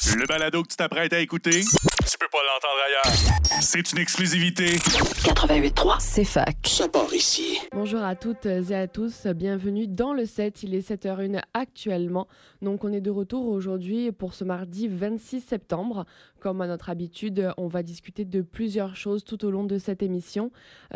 Le balado que tu t'apprêtes à écouter, tu peux pas l'entendre ailleurs. C'est une exclusivité. 88.3, C'est fac. ça part ici. Bonjour à toutes et à tous, bienvenue dans le 7, il est 7h01 actuellement. Donc on est de retour aujourd'hui pour ce mardi 26 septembre. Comme à notre habitude, on va discuter de plusieurs choses tout au long de cette émission.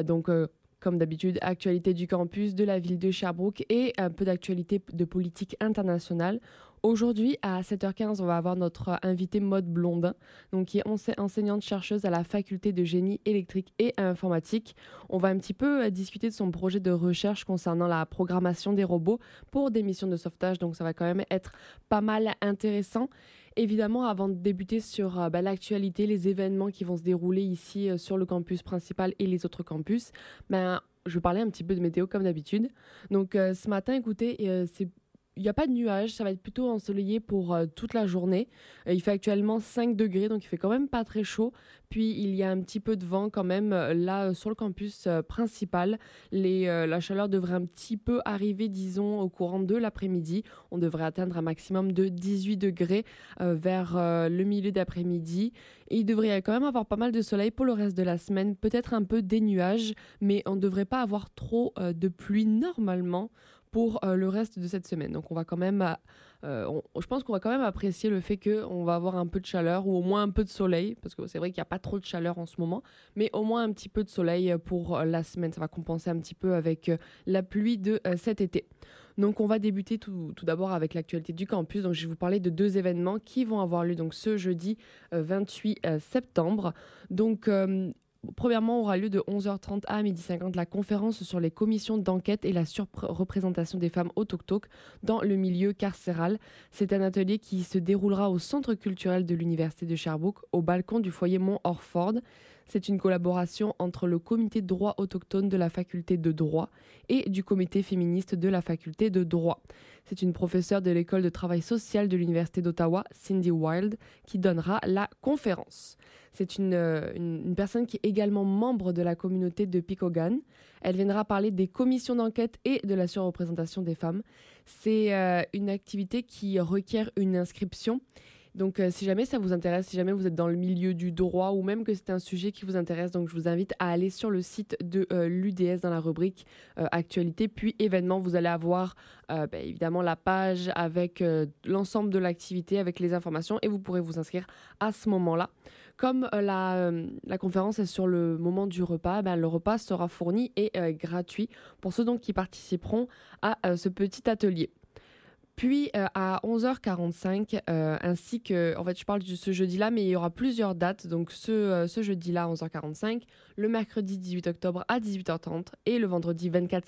Comme d'habitude, actualité du campus, de la ville de Sherbrooke et un peu d'actualité de politique internationale. Aujourd'hui, à 7h15, on va avoir notre invitée Maude Blondin, donc qui est enseignante-chercheuse à la faculté de génie électrique et informatique. On va un petit peu discuter de son projet de recherche concernant la programmation des robots pour des missions de sauvetage, donc ça va quand même être pas mal intéressant. Évidemment, avant de débuter sur l'actualité, les événements qui vont se dérouler ici sur le campus principal et les autres campus, je vais parler un petit peu de météo comme d'habitude. Donc ce matin, écoutez, il n'y a pas de nuages, ça va être plutôt ensoleillé pour toute la journée. Il fait actuellement 5 degrés, donc il fait quand même pas très chaud. Puis il y a un petit peu de vent quand même là sur le campus principal. La chaleur devrait un petit peu arriver, disons, au courant de l'après-midi. On devrait atteindre un maximum de 18 degrés vers le milieu d'après-midi. Et il devrait quand même avoir pas mal de soleil pour le reste de la semaine. Peut-être un peu des nuages, mais on ne devrait pas avoir trop de pluie normalement pour le reste de cette semaine. Donc on va quand même, je pense qu'on va quand même apprécier le fait qu'on va avoir un peu de chaleur ou au moins un peu de soleil, parce que c'est vrai qu'il n'y a pas trop de chaleur en ce moment, mais au moins un petit peu de soleil pour la semaine. Ça va compenser un petit peu avec la pluie de cet été. Donc on va débuter tout d'abord avec l'actualité du campus. Donc je vais vous parler de 2 événements qui vont avoir lieu donc ce jeudi 28 septembre. Donc premièrement, aura lieu de 11h30 à 12h50 la conférence sur les commissions d'enquête et la surreprésentation des femmes autochtones dans le milieu carcéral. C'est un atelier qui se déroulera au centre culturel de l'Université de Sherbrooke, au balcon du foyer Mont-Orford. C'est une collaboration entre le comité de droit autochtone de la faculté de droit et du comité féministe de la faculté de droit. C'est une professeure de l'école de travail social de l'Université d'Ottawa, Cindy Wild, qui donnera la conférence. C'est une personne qui est également membre de la communauté de Picogan. Elle viendra parler des commissions d'enquête et de la surreprésentation des femmes. C'est une activité qui requiert une inscription. Donc si jamais ça vous intéresse, si jamais vous êtes dans le milieu du droit ou même que c'est un sujet qui vous intéresse, donc je vous invite à aller sur le site de l'UDS dans la rubrique actualité puis événements. Vous allez avoir évidemment la page avec l'ensemble de l'activité, avec les informations et vous pourrez vous inscrire à ce moment-là. Comme la conférence est sur le moment du repas, le repas sera fourni et gratuit pour ceux donc qui participeront à ce petit atelier. Puis à 11h45, ainsi que, en fait je parle de ce jeudi-là, mais il y aura plusieurs dates, donc ce jeudi-là à 11h45, le mercredi 18 octobre à 18h30 et le vendredi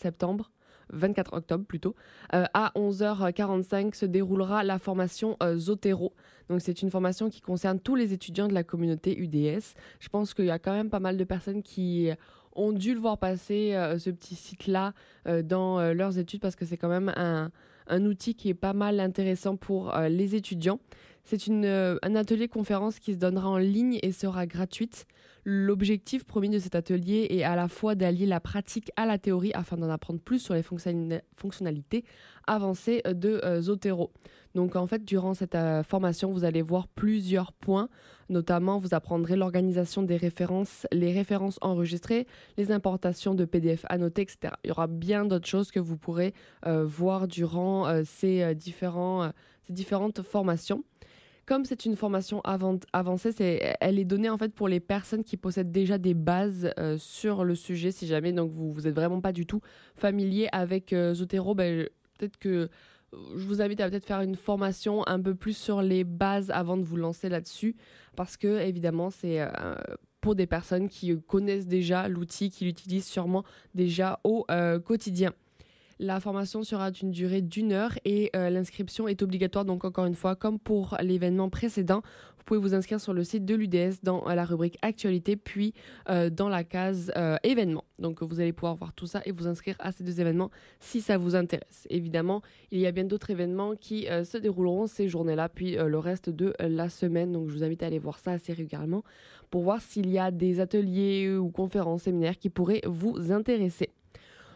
24 octobre plutôt, à 11h45 se déroulera la formation Zotero. Donc c'est une formation qui concerne tous les étudiants de la communauté UDS. Je pense qu'il y a quand même pas mal de personnes qui ont dû le voir passer, ce petit site-là, dans leurs études, parce que c'est quand même un outil qui est pas mal intéressant pour les étudiants. C'est un atelier conférence qui se donnera en ligne et sera gratuite. L'objectif promis de cet atelier est à la fois d'allier la pratique à la théorie afin d'en apprendre plus sur les fonctionnalités avancées de Zotero. Donc en fait, durant cette formation, vous allez voir plusieurs points. Notamment, vous apprendrez l'organisation des références, les références enregistrées, les importations de PDF annotés, etc. Il y aura bien d'autres choses que vous pourrez voir durant ces différentes formations. Comme c'est une formation avancée, elle est donnée en fait pour les personnes qui possèdent déjà des bases sur le sujet. Si jamais donc vous êtes vraiment pas du tout familier avec Zotero, peut-être que je vous invite à peut-être faire une formation un peu plus sur les bases avant de vous lancer là-dessus, parce que évidemment c'est pour des personnes qui connaissent déjà l'outil, qui l'utilisent sûrement déjà au quotidien. La formation sera d'une durée d'1 heure et l'inscription est obligatoire. Donc encore une fois, comme pour l'événement précédent, vous pouvez vous inscrire sur le site de l'UDS dans la rubrique actualité, puis dans la case événements. Donc vous allez pouvoir voir tout ça et vous inscrire à ces 2 événements si ça vous intéresse. Évidemment, il y a bien d'autres événements qui se dérouleront ces journées-là, puis le reste de la semaine. Donc je vous invite à aller voir ça assez régulièrement pour voir s'il y a des ateliers ou conférences, séminaires qui pourraient vous intéresser.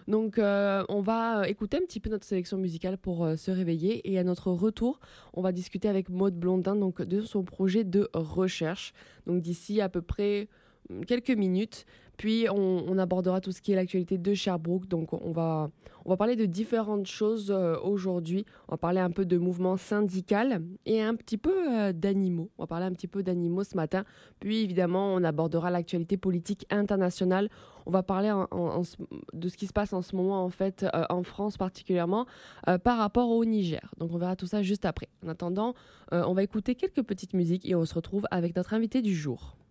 Donc, on va écouter un petit peu notre sélection musicale pour se réveiller. Et à notre retour, on va discuter avec Maud Blondin donc, de son projet de recherche. Donc, d'ici à peu près quelques minutes. Puis, on abordera tout ce qui est l'actualité de Sherbrooke. Donc, on va parler de différentes choses aujourd'hui. On va parler un peu de mouvement syndical et un petit peu d'animaux. On va parler un petit peu d'animaux ce matin. Puis, évidemment, on abordera l'actualité politique internationale. On va parler de ce qui se passe en ce moment, en fait, en France particulièrement, par rapport au Niger. Donc, on verra tout ça juste après. En attendant, on va écouter quelques petites musiques et on se retrouve avec notre invité du jour.